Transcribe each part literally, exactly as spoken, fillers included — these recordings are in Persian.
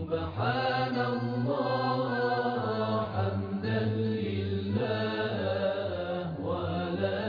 سبحان الله حمدا لله ولا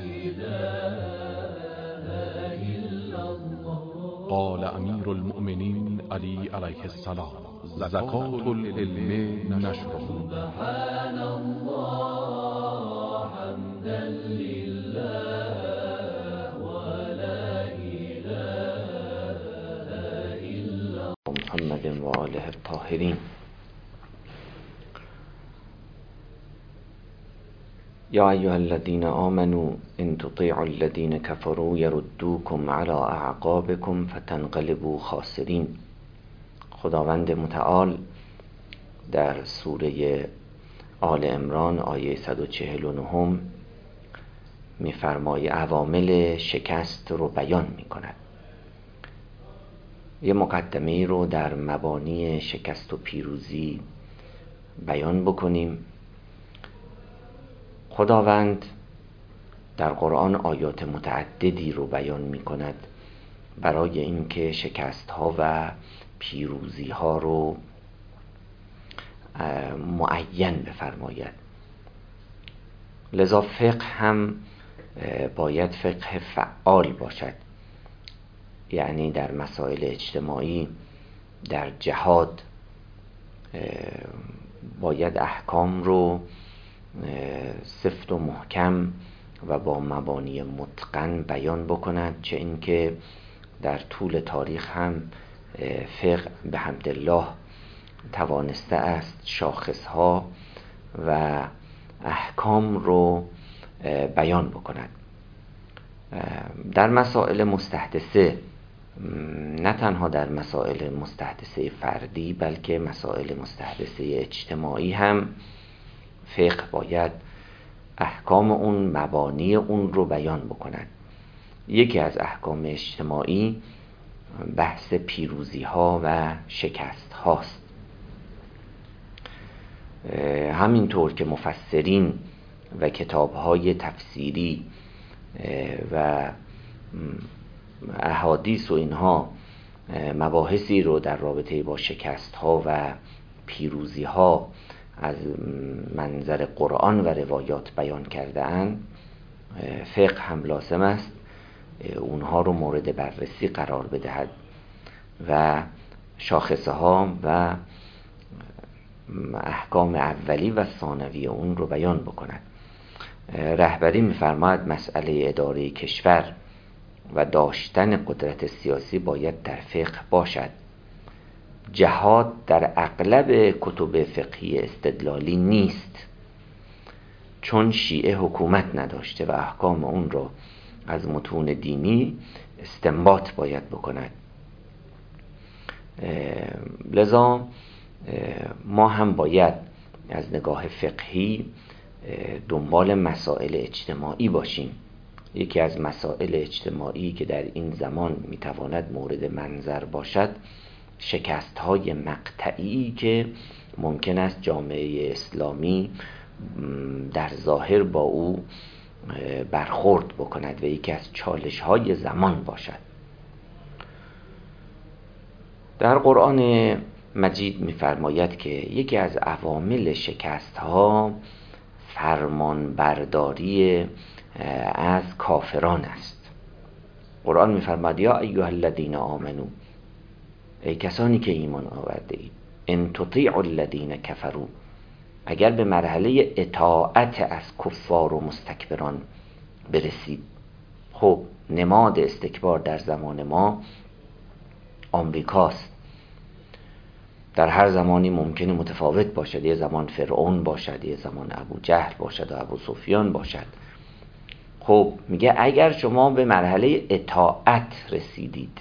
إله إلا الله. قال امیر المؤمنین علی علیه السلام: زکات العلم نشره. سبحان الله حمدا لله ولا إله إلا محمد و آله الطاهرین. یا ایها الذین آمنوا ان تطیعوا الذین کفروا یردوکم علی اعقابکم فتنقلبوا خاسرین. خداوند متعال در سوره آل عمران آیه صد و چهل و نه می‌فرماید عوامل شکست رو بیان می‌کند. یه مقدمه رو در مبانی شکست و پیروزی بیان بکنیم. خداوند در قرآن آیات متعددی رو بیان می کند برای اینکه شکست ها و پیروزی ها رو معین بفرماید. لذا فقه هم باید فقه فعال باشد، یعنی در مسائل اجتماعی، در جهاد باید احکام رو سفت و محکم و با مبانی متقن بیان بکند، چه اینکه در طول تاریخ هم فقه به حمدالله توانسته است شاخصها و احکام رو بیان بکند. در مسائل مستحدثه، نه تنها در مسائل مستحدثه فردی بلکه مسائل مستحدثه اجتماعی هم فقه باید احکام اون، مبانی اون رو بیان بکند. یکی از احکام اجتماعی بحث پیروزی ها و شکست هاست. همینطور که مفسرین و کتاب های تفسیری و احادیث و اینها مباحثی رو در رابطه با شکست ها و پیروزی ها از منظر قرآن و روایات بیان کرده اند، فقه هم لازم است اونها رو مورد بررسی قرار بدهد و شاخصه ها و احکام اولی و ثانوی اون رو بیان بکند. رهبری می‌فرماید مسئله اداره کشور و داشتن قدرت سیاسی باید در فقه باشد. جهاد در اغلب کتب فقهی استدلالی نیست، چون شیعه حکومت نداشته و احکام اون رو از متون دینی استنباط باید بکند. لذا ما هم باید از نگاه فقهی دنبال مسائل اجتماعی باشیم. یکی از مسائل اجتماعی که در این زمان میتواند مورد منظر باشد، شکست های مقطعی که ممکن است جامعه اسلامی در ظاهر با او برخورد بکند و یکی از چالش های زمان باشد. در قرآن مجید می‌فرماید که یکی از عوامل شکست ها فرمان برداری از کافران است. قرآن می‌فرماید یا ایها الذین آمنو، ای کسانی که ایمان آورده اید، ان تطیعوا الذین کفروا، اگر به مرحله اطاعت از کفار و مستکبران برسید. خب نماد استکبار در زمان ما آمریکاست. در هر زمانی ممکنه متفاوت باشد، یه زمان فرعون باشد، یه زمان ابو جهل باشد و ابو سفیان باشد. خب میگه اگر شما به مرحله اطاعت رسیدید،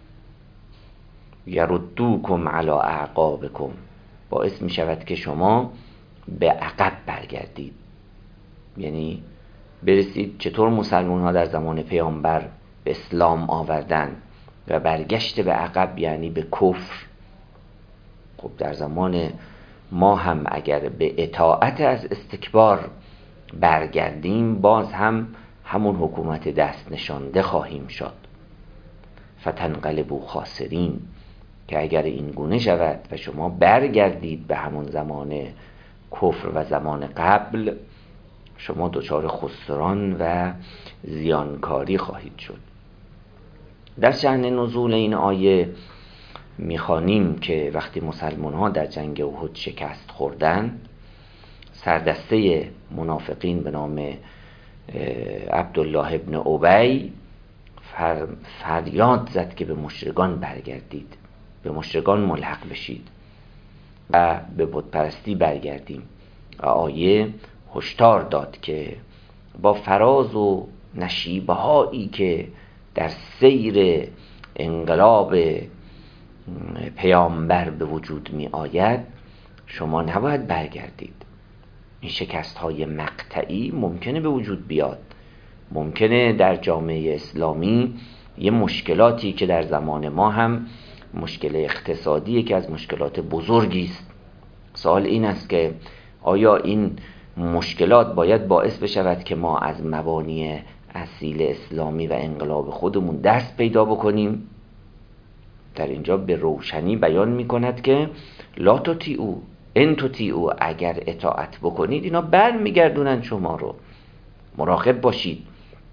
یردوکم علی اعقابکم، باعث میشود که شما به عقب برگردید. یعنی برسید چطور مسلمان ها در زمان پیامبر به اسلام آوردن و برگشت به عقب یعنی به کفر. خب در زمان ما هم اگر به اطاعت از استکبار برگردیم، باز هم همون حکومت دست نشانده خواهیم شد. فتنقلبوا خاسرین، که اگر این گونه شود و شما برگردید به همون زمان کفر و زمان قبل، شما دچار خسران و زیانکاری خواهید شد. در شأن نزول این آیه میخوانیم که وقتی مسلمان ها در جنگ احد شکست خوردن، سردسته منافقین به نام عبدالله ابن ابی فر فریاد زد که به مشرکان برگردید، به مشرکان ملحق بشید و به بت پرستی برگردیم. و آیه هشدار داد که با فراز و نشیبه هایی که در سیر انقلاب پیامبر به وجود می آید، شما نباید برگردید. این شکست های مقطعی ممکنه به وجود بیاد، ممکنه در جامعه اسلامی یه مشکلاتی که در زمان ما هم مشکل اقتصادی که از مشکلات بزرگی است، سوال این است که آیا این مشکلات باید باعث بشود که ما از مبانی اصیل اسلامی و انقلاب خودمون دست پیدا بکنیم؟ در اینجا به روشنی بیان می کند که لا تطیعوا ان تطیعوا، اگر اطاعت بکنید اینا بر میگردونن شما رو. مراقب باشید.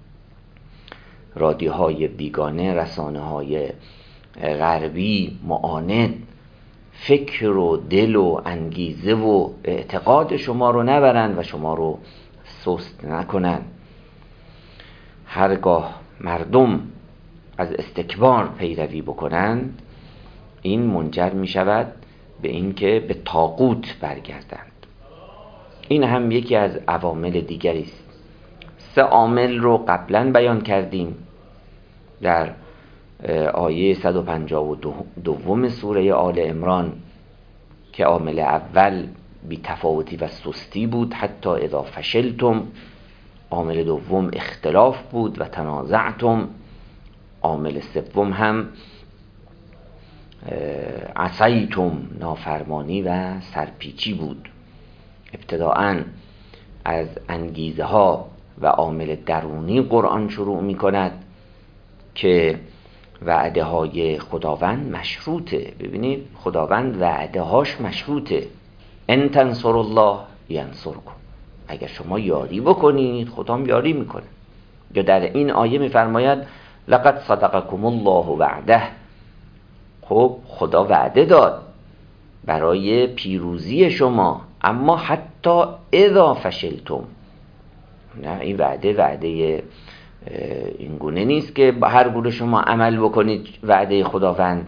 رادیوهای بیگانه، رسانه های غربی معاند فکر و دل و انگیزه و اعتقاد شما رو نبرند و شما رو سست نکنند. هرگاه مردم از استکبار پیروی بکنند، این منجر می شود به اینکه به طاغوت برگردند. این هم یکی از عوامل دیگری است. سه عامل رو قبلا بیان کردیم در آیه صد و پنجاه و دو سوره آل عمران که عامل اول بی‌تفاوتی و سستی بود، حتی اذا فشلتم. عامل دوم اختلاف بود و تنازعتم. عامل سوم هم عصیتم، نافرمانی و سرپیچی بود. ابتداءً از انگیزه ها و عامل درونی قرآن شروع می کند که وعده های خداوند مشروطه. ببینید خداوند وعده هاش مشروطه. ان تنصر الله ینصرکم، اگر شما یاری بکنید خدا هم یاری میکنه. یا در این آیه میفرماید لقد صدقکم الله وعده. خب خدا وعده داد برای پیروزی شما، اما حتی اذا فشلتم. نه، این وعده وعده این گونه نیست که هر گونه شما عمل بکنید وعده خداوند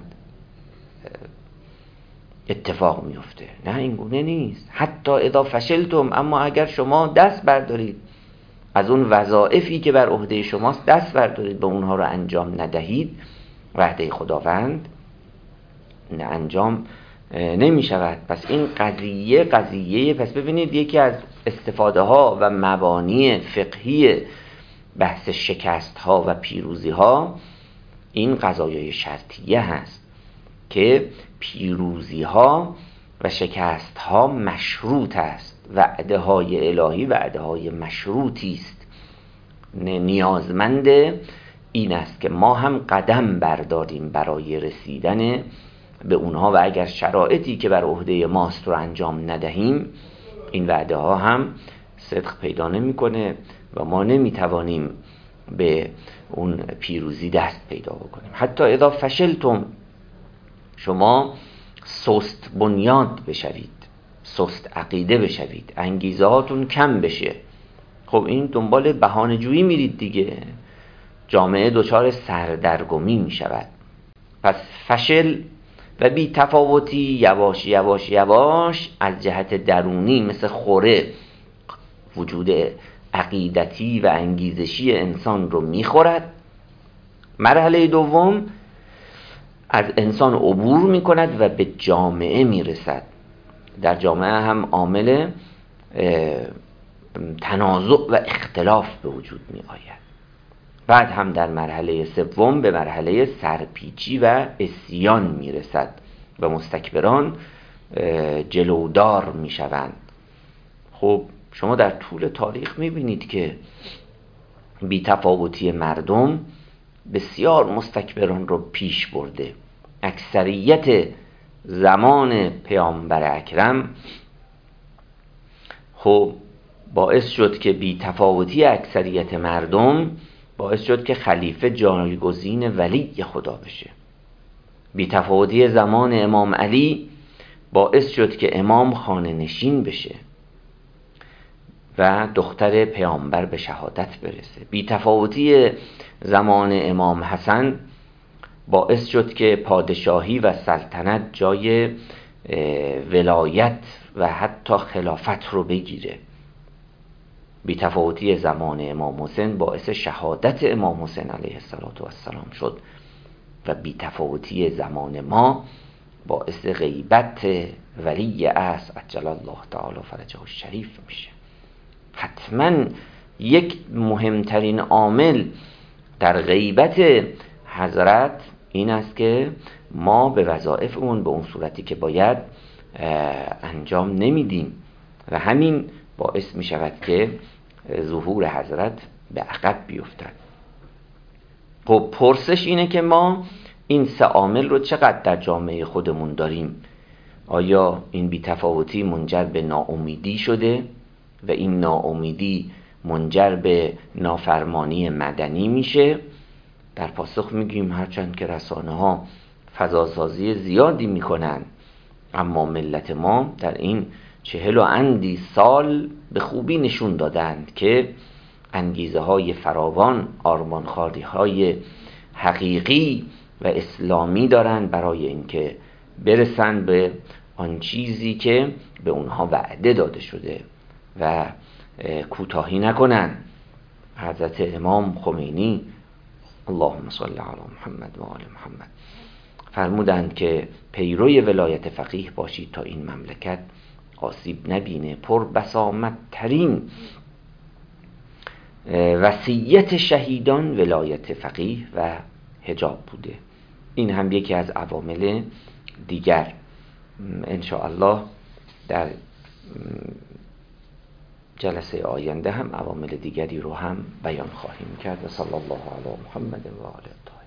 اتفاق میفته. نه، این گونه نیست. حتی اذا فشلتم، اما اگر شما دست بردارید از اون وظایفی که بر عهده شماست، دست بردارید به اونها رو انجام ندهید، وعده خداوند نه انجام نمی شود. پس این قضیه قضیه پس ببینید یکی از استفاده ها و مبانی فقهی بحث شکست ها و پیروزی ها این قضایای شرطیه هست که پیروزی ها و شکست ها مشروط است. وعده های الهی وعده های مشروطی است، نیازمند این است که ما هم قدم برداریم برای رسیدن به اونها، و اگر شرایطی که بر عهده ماست رو انجام ندهیم، این وعده ها هم صدق پیدا نمیکنه و ما نمیتوانیم به اون پیروزی دست پیدا بکنیم. حتی اذا فشلتم، شما سست بنیاد بشوید، سست عقیده بشوید، انگیزه هاتون کم بشه. خب این دنبال بهانه جویی میرید دیگه، جامعه دچار سردرگمی میشود. پس فشل و بی تفاوتی یواش یواش یواش از جهت درونی مثل خوره وجود عقیدتی و انگیزشی انسان رو میخورد. مرحله دوم از انسان عبور میکند و به جامعه میرسد. در جامعه هم عامل تنازع و اختلاف به وجود می آید. بعد هم در مرحله سوم به مرحله سرپیچی و عصیان می رسد و مستکبران جلودار می شوند. خب شما در طول تاریخ می بینید که بی‌تفاوتی مردم بسیار مستکبران رو پیش برده. اکثریت زمان پیامبر اکرم خب باعث شد که بی تفاوتی اکثریت مردم باعث شد که خلیفه جایگزین ولی خدا بشه. بی تفاوتی زمان امام علی باعث شد که امام خانه نشین بشه و دختر پیامبر به شهادت برسه. بی تفاوتی زمان امام حسن باعث شد که پادشاهی و سلطنت جای ولایت و حتی خلافت رو بگیره. بی تفاوتی زمان امام حسین باعث شهادت امام حسین علیه السلام شد و بی تفاوتی زمان ما باعث غیبت ولی عصر عجل الله تعالی فرجه الشریف میشه. حتما یک مهمترین عامل در غیبت حضرت این است که ما به وظایفمون به اون صورتی که باید انجام نمیدیم و همین باعث می شود که ظهور حضرت به عقب بیفتد. خب پرسش اینه که ما این سه عامل رو چقدر در جامعه خودمون داریم؟ آیا این بی‌تفاوتی منجر به ناامیدی شده و این ناامیدی منجر به نافرمانی مدنی میشه؟ در پاسخ میگیم هرچند که رسانه ها فضاسازی زیادی میکنن، اما ملت ما در این چهل و اندی سال به خوبی نشون دادند که انگیزه های فراوان، آرمانخواری های حقیقی و اسلامی دارند برای اینکه برسند به آن چیزی که به اونها وعده داده شده و کوتاهی نکنند. حضرت امام خمینی اللهم صل علی محمد و آل محمد فرمودند که پیروی ولایت فقیه باشید تا این مملکت آسیب نبینه. پر بسامد ترین وصیت شهیدان ولایت فقیه و حجاب بوده. این هم یکی از عوامل دیگر. ان شاء الله در جلسه آینده هم عوامل دیگری رو هم بیان خواهیم کرد. و صلی الله علی محمد و آله.